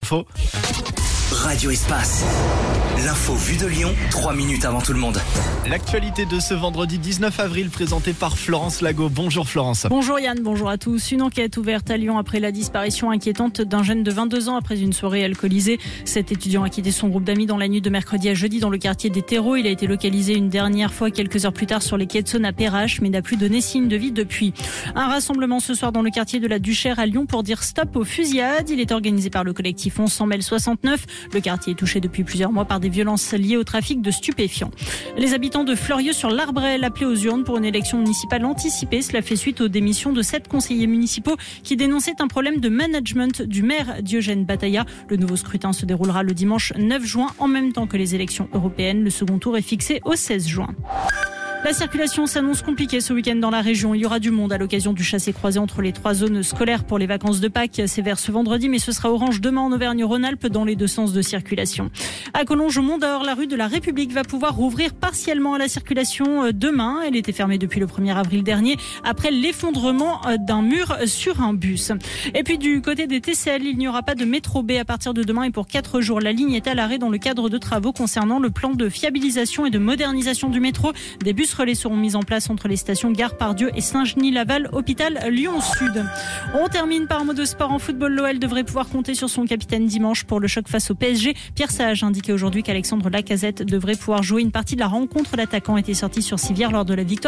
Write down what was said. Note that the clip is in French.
Faux. Radio Espace. L'info vue de Lyon, 3 minutes avant tout le monde. L'actualité de ce vendredi 19 avril présentée par Florence Lago. Bonjour Florence. Bonjour Yann, bonjour à tous. Une enquête ouverte à Lyon après la disparition inquiétante d'un jeune de 22 ans après une soirée alcoolisée. Cet étudiant a quitté son groupe d'amis dans la nuit de mercredi à jeudi dans le quartier des Terreaux. Il a été localisé une dernière fois quelques heures plus tard sur les quais de Saône à Perrache, mais n'a plus donné signe de vie depuis. Un rassemblement ce soir dans le quartier de la Duchère à Lyon pour dire stop aux fusillades. Il est organisé par le collectif 1100 Mai 69. Le quartier est touché depuis plusieurs mois par des violences liées au trafic de stupéfiants. Les habitants de Fleurieux-sur-l'Arbrel appelés aux urnes pour une élection municipale anticipée. Cela fait suite aux démissions de 7 conseillers municipaux qui dénonçaient un problème de management du maire Diogène Batailla. Le nouveau scrutin se déroulera le dimanche 9 juin en même temps que les élections européennes. Le second tour est fixé au 16 juin. La circulation s'annonce compliquée ce week-end dans la région. Il y aura du monde à l'occasion du chassé-croisé entre les 3 zones scolaires pour les vacances de Pâques. C'est vert ce vendredi, mais ce sera orange demain en Auvergne-Rhône-Alpes dans les deux sens de circulation. À Collonges-Mondor, la rue de la République va pouvoir rouvrir partiellement à la circulation demain. Elle était fermée depuis le 1er avril dernier après l'effondrement d'un mur sur un bus. Et puis du côté des TCL, il n'y aura pas de métro B à partir de demain et pour 4 jours. La ligne est à l'arrêt dans le cadre de travaux concernant le plan de fiabilisation et de modernisation du métro. Des bus relais seront mis en place entre les stations Gare-Pardieu et Saint-Genis-Laval, hôpital Lyon-Sud. On termine par un mot de sport en football. L'OL devrait pouvoir compter sur son capitaine dimanche pour le choc face au PSG. Pierre Sage indiquait aujourd'hui qu'Alexandre Lacazette devrait pouvoir jouer une partie de la rencontre. L'attaquant était sorti sur civière lors de la victoire